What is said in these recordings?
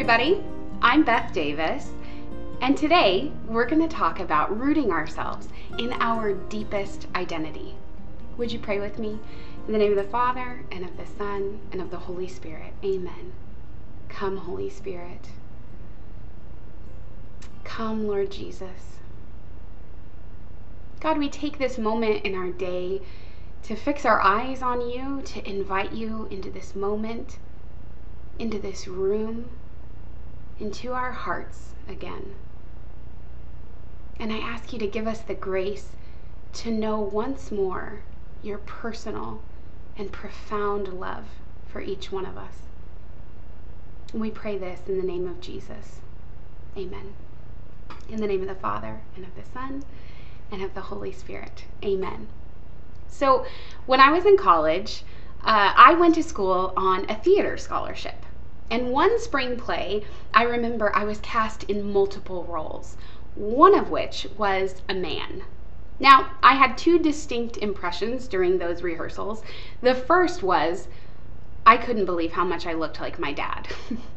everybody. I'm Beth Davis, and today we're going to talk about rooting ourselves in our deepest identity. Would you pray with me? In the name of the Father, and of the Son, and of the Holy Spirit. Amen. Come, Holy Spirit. Come, Lord Jesus. God, we take this moment in our day to fix our eyes on you, to invite you into this moment, into this room, into our hearts again. And I ask you to give us the grace to know once more your personal and profound love for each one of us. And we pray this in the name of Jesus. Amen. In the name of the Father, and of the Son, and of the Holy Spirit. Amen. So when I was in college, I went to school on a theater scholarship. And one spring play, I remember I was cast in multiple roles, one of which was a man. Now, I had two distinct impressions during those rehearsals. The first was, I couldn't believe how much I looked like my dad.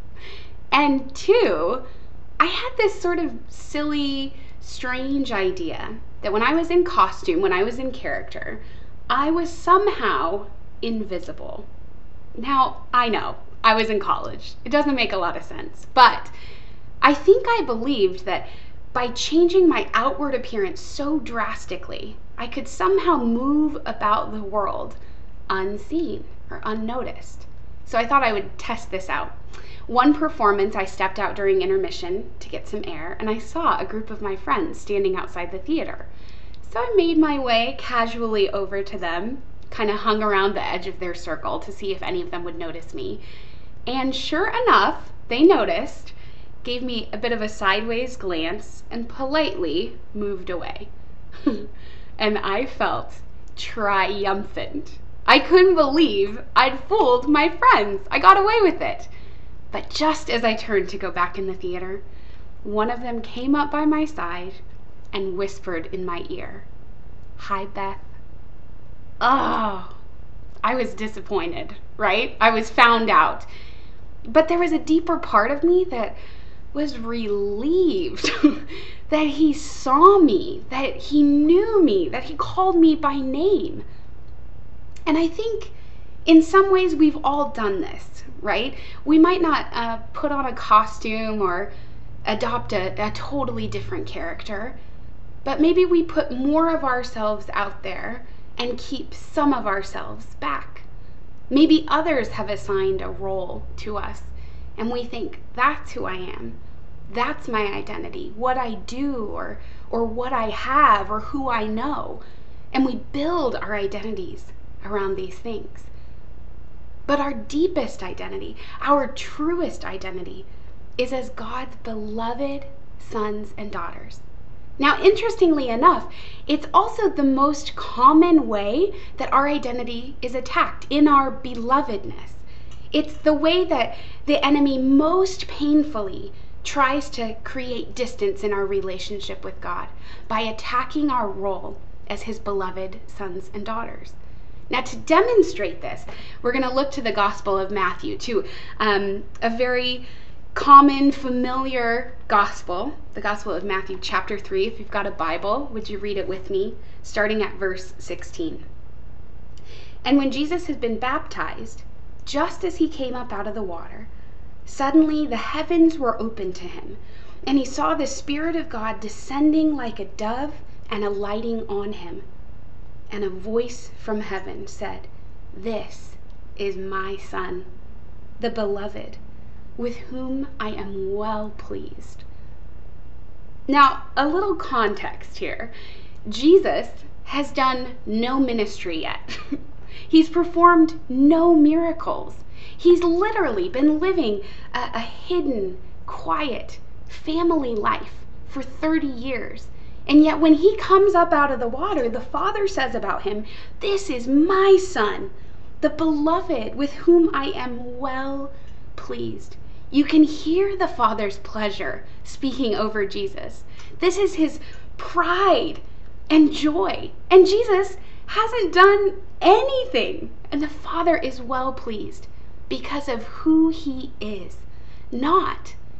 And two, I had this sort of silly, strange idea that when I was in costume, when I was in character, I was somehow invisible. Now, I know, I was in college. It doesn't make a lot of sense, but I think I believed that by changing my outward appearance so drastically, I could somehow move about the world unseen or unnoticed. So I thought I would test this out. One performance, I stepped out during intermission to get some air, and I saw a group of my friends standing outside the theater. So I made my way casually over to them, kind of hung around the edge of their circle to see if any of them would notice me. And sure enough, they noticed, gave me a bit of a sideways glance, and politely moved away. And I felt triumphant. I couldn't believe I'd fooled my friends. I got away with it. But just as I turned to go back in the theater, one of them came up by my side and whispered in my ear, "Hi, Beth." Oh, I was disappointed, right? I was found out. But there was a deeper part of me that was relieved that he saw me, that he knew me, that he called me by name. And I think in some ways we've all done this, right? We might not put on a costume or adopt a totally different character, but maybe we put more of ourselves out there and keep some of ourselves back. Maybe others have assigned a role to us, and we think, that's who I am. That's my identity, what I do, or what I have, or who I know. And we build our identities around these things. But our deepest identity, our truest identity, is as God's beloved sons and daughters. Now, interestingly enough, it's also the most common way that our identity is attacked, in our belovedness. It's the way that the enemy most painfully tries to create distance in our relationship with God, by attacking our role as his beloved sons and daughters. Now, to demonstrate this, we're going to look to the Gospel of Matthew, to a very common, familiar gospel, the Gospel of Matthew chapter 3. If you've got a Bible, would you read it with me, starting at verse 16. "And when Jesus had been baptized, just as he came up out of the water, suddenly the heavens were opened to him, and he saw the Spirit of God descending like a dove and alighting on him. And a voice from heaven said, 'This is my Son, the beloved, with whom I am well pleased.'" Now, a little context here. Jesus has done no ministry yet. He's performed no miracles. He's literally been living a hidden, quiet, family life for 30 years. And yet when he comes up out of the water, the Father says about him, "This is my Son, the beloved, with whom I am well pleased." You can hear the Father's pleasure speaking over Jesus. This is his pride and joy. And Jesus hasn't done anything. And the Father is well pleased because of who he is, not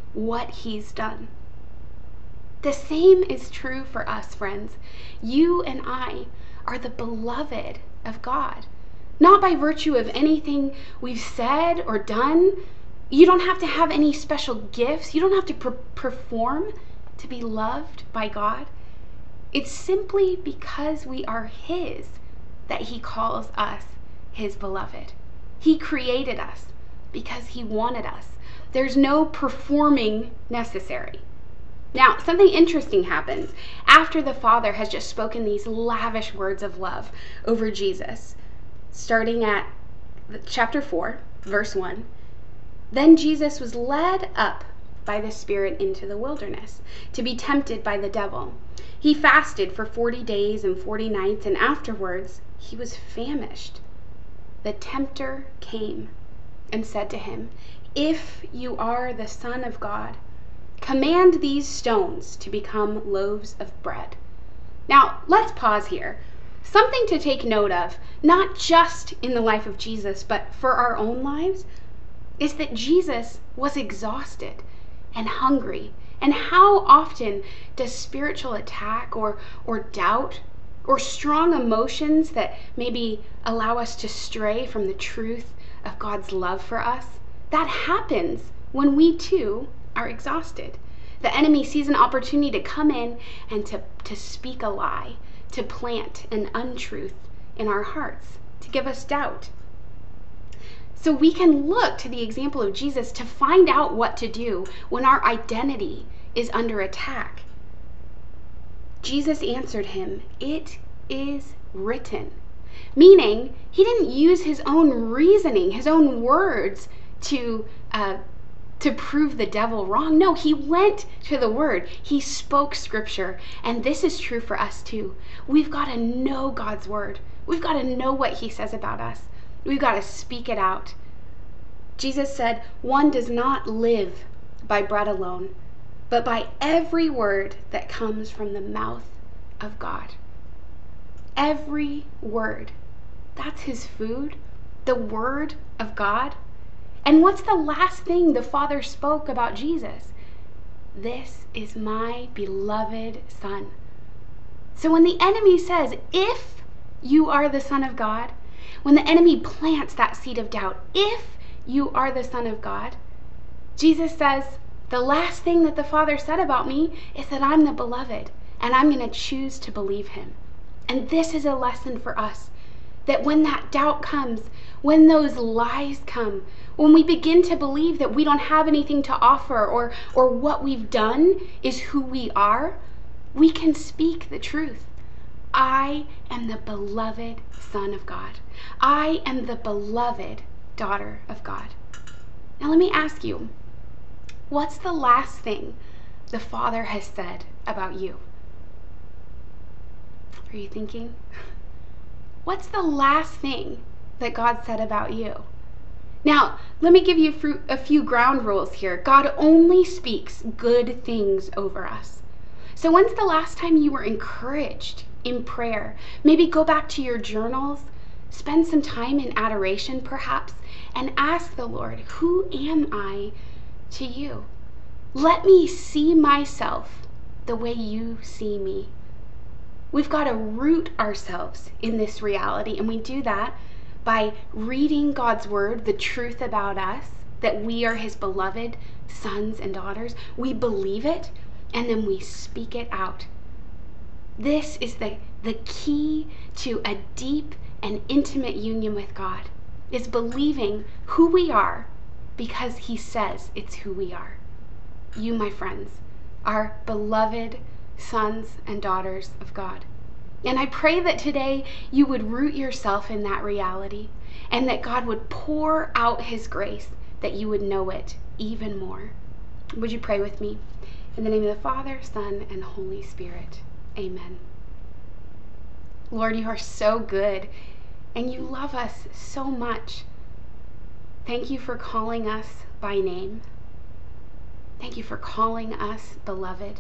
what he's done. The same is true for us, friends. You and I are the beloved of God, not by virtue of anything we've said or done. You don't have to have any special gifts. You don't have to perform to be loved by God. It's simply because we are his that he calls us his beloved. He created us because he wanted us. There's no performing necessary. Now, something interesting happens after the Father has just spoken these lavish words of love over Jesus. Starting at chapter 4, verse 1. Then Jesus was led up by the Spirit into the wilderness to be tempted by the devil. He fasted for 40 days and 40 nights, and afterwards he was famished. The tempter came and said to him, "If you are the Son of God, command these stones to become loaves of bread." Now, let's pause here. Something to take note of, not just in the life of Jesus, but for our own lives, is that Jesus was exhausted and hungry. And how often does spiritual attack or doubt or strong emotions that maybe allow us to stray from the truth of God's love for us, that happens when we too are exhausted. The enemy sees an opportunity to come in and to speak a lie, to plant an untruth in our hearts, to give us doubt. So we can look to the example of Jesus to find out what to do when our identity is under attack. Jesus answered him, "It is written." Meaning, he didn't use his own reasoning, his own words to prove the devil wrong. No, he went to the word. He spoke scripture. And this is true for us too. We've got to know God's word. We've got to know what he says about us. We've got to speak it out. Jesus said, "One does not live by bread alone, but by every word that comes from the mouth of God." Every word. That's his food, the word of God. And what's the last thing the Father spoke about Jesus? "This is my beloved Son." So when the enemy says, "If you are the Son of God," when the enemy plants that seed of doubt, "If you are the Son of God," Jesus says, the last thing that the Father said about me is that I'm the beloved, and I'm going to choose to believe him. And this is a lesson for us, that when that doubt comes, when those lies come, when we begin to believe that we don't have anything to offer or what we've done is who we are, we can speak the truth. I am the beloved Son of God. I am the beloved daughter of God. Now let me ask you, what's the last thing the Father has said about you? Are you thinking? What's the last thing that God said about you? Now, let me give you a few ground rules here. God only speaks good things over us. So when's the last time you were encouraged in prayer? Maybe go back to your journals, spend some time in adoration perhaps, and ask the Lord, "Who am I to you? Let me see myself the way you see me." We've got to root ourselves in this reality, and we do that by reading God's word, the truth about us, that we are his beloved sons and daughters. We believe it, and then we speak it out. This is the key to a deep and intimate union with God, is believing who we are because he says it's who we are. You, my friends, are beloved sons and daughters of God. And I pray that today you would root yourself in that reality, and that God would pour out his grace, that you would know it even more. Would you pray with me? In the name of the Father, Son, and Holy Spirit. Amen. Lord, you are so good, and you love us so much. Thank you for calling us by name. Thank you for calling us beloved.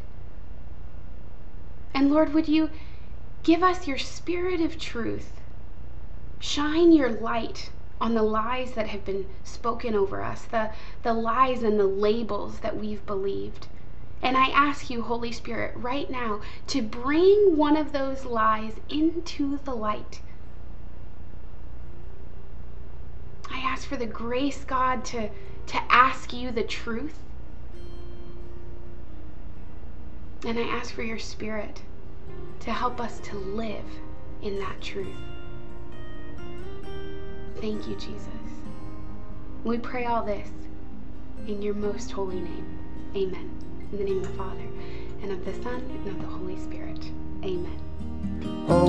And Lord, would you give us your spirit of truth? Shine your light on the lies that have been spoken over us, the lies and the labels that we've believed. And I ask you, Holy Spirit, right now to bring one of those lies into the light. I ask for the grace, God, to ask you the truth. And I ask for your Spirit to help us to live in that truth. Thank you, Jesus. We pray all this in your most holy name. Amen. In the name of the Father, and of the Son, and of the Holy Spirit. Amen.